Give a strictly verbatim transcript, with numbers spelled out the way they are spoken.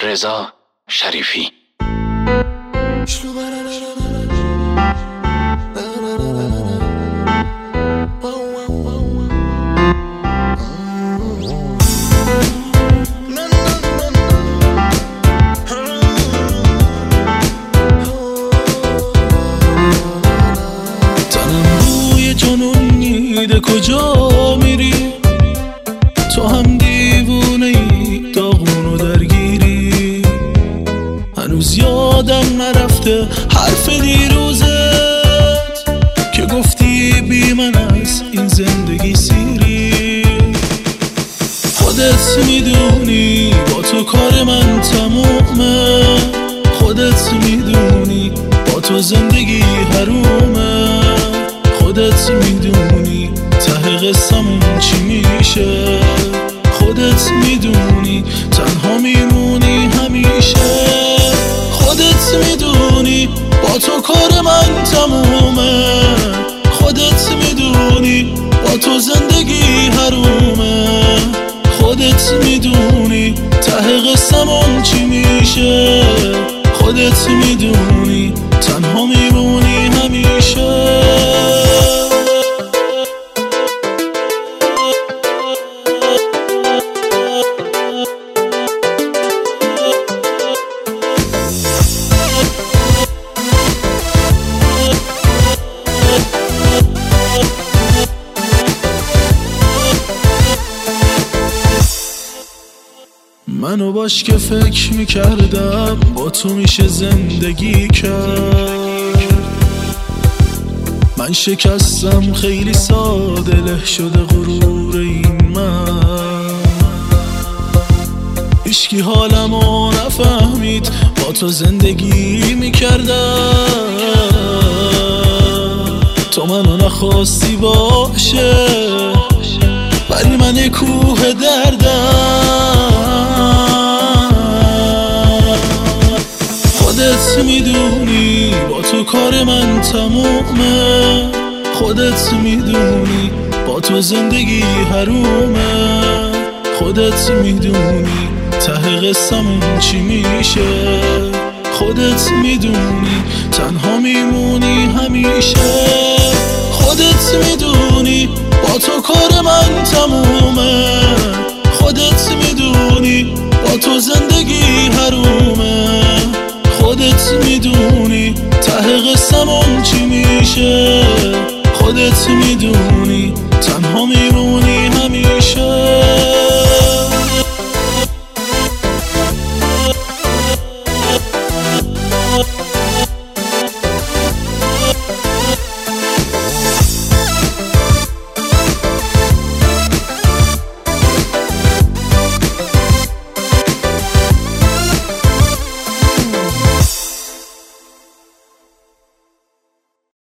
رضا شریفی. کجا میری؟ تو هم دیوونه ای، داغونو درگیری. هنوز یادم نرفته حرف دیروزت که گفتی بی من از این زندگی سیری. خودت میدونی با تو کار من تمومه، خودت میدونی با تو زندگی حرومه، خودت میدونی ته قصمون چی میشه، خودت میدونی تنها میمونی همیشه. خودت میدونی با تو کار من تمومه، خودت میدونی با تو زندگی حرومه، خودت میدونی ته قصمون چی میشه، خودت میدونی تنها میمونی همیشه. منو باش که فکر میکردم با تو میشه زندگی کرد، من شکستم خیلی ساده، له شده غرور این من. هیچکی حالمو نفهمید، با تو زندگی میکردم، تو منو نخواستی باشه، ولی من کوه دردم. خودت میدونی با تو کار من تمومه، خودت میدونی با تو زندگی حرومه، خودت میدونی ته قصمون چی میشه، خودت میدونی تنها میمونی همیشه. خودت میدونی با تو کار من تمومه، خودت میدونی با تو زندگی حرومه، خودت میدونی ته قصمون چی میشه، خودت میدونی